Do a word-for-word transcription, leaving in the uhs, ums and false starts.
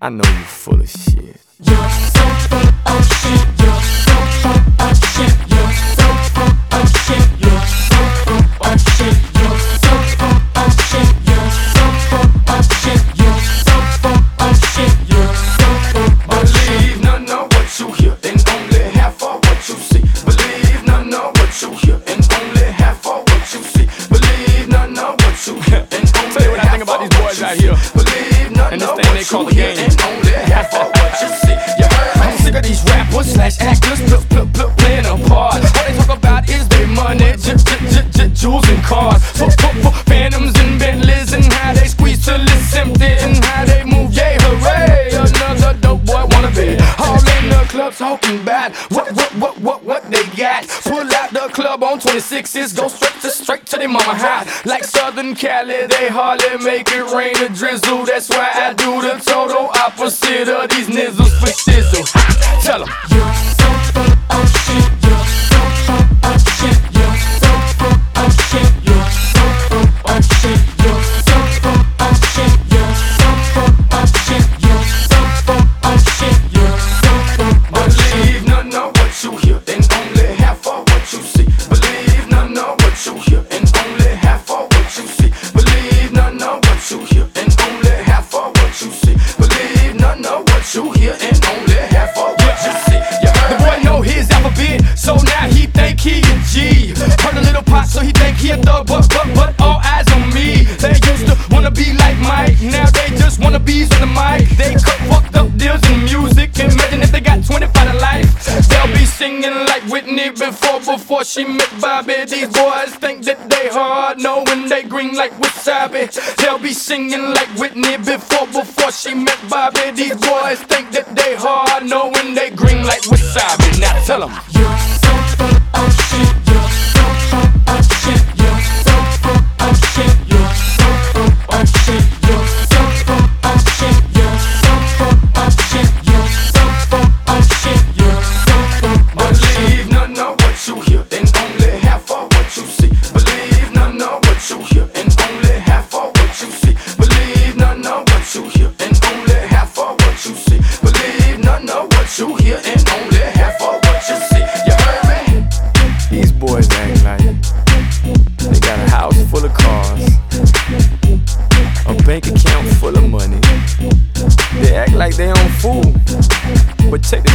I know you full of shit. You're so full of shit. You're so full of shit. You're so full of shit. You're so full of shit. You're so full of shit. You're so full of shit. You're so full of shit. You're so full of shit. Believe none of what you hear and only half of what you see. Believe none of what you hear and only half of what you see. Believe none of what you hear and only Tell you what I think about these boys out here. Believe none And this of thing what they call you the hear game. and only half of what you see. You heard me? I'm sick of these rappers slash actors pl pl pl playing a part. All they talk about is their money, j j j j jewels and cars, f f f phantoms and Bentleys, and how they squeeze till it's empty, and how they move. Yay, hooray! Another dope boy wanna be all in the club talking about what what what what what they got. Pull out the club on twenty-sixes, go straight to straight to their mama house. Like Southern Cali, they hardly make it rain or drizzle. That's why I do the total opposite of these nizzles for shizzle. Tell 'em. You're so full of shit. You're so full of shit. You're so full of shit. You're so full of shit. You're so full of shit. You're so full of shit. You're so full of shit. You're so full of shit. Believe none of what you hear and only half of what you see. Believe none of what you hear and only half of what you see. Believe none of what you hear and only half of what you see. Believe none of what you hear and only half of what you see. You The heard boy me? know his alphabet, so now he think he a G. Heard a little pot, so he think he a thug, but but but all eyes on me. They used to wanna be like Mike, now they just wanna be on the mic. They cut fucked up deals in music. Imagine if they got twenty-five to life. They'll be singing like Whitney before before she met Bobby. These boys think that they hard, knowing they green like wasabi. They'll be singing like Whitney before before she met Bobby. These boys think that they hard, knowing they green like wasabi. Now tell 'em. You're so full of shit. You're so full of shit. You're so full of shit. You're so full of shit. You're so full of shit. You're so full of shit. You're so full of shit. You're so full of shit. Believe none of what you hear and only half of what you see. Believe none of what you hear and only half of what you see. Believe none of what you hear and only half of what you see. Believe none of what you hear and only half of what you see. You heard me? These boys act like they got a house full of cars, a bank account full of money. They act like they on food, but check the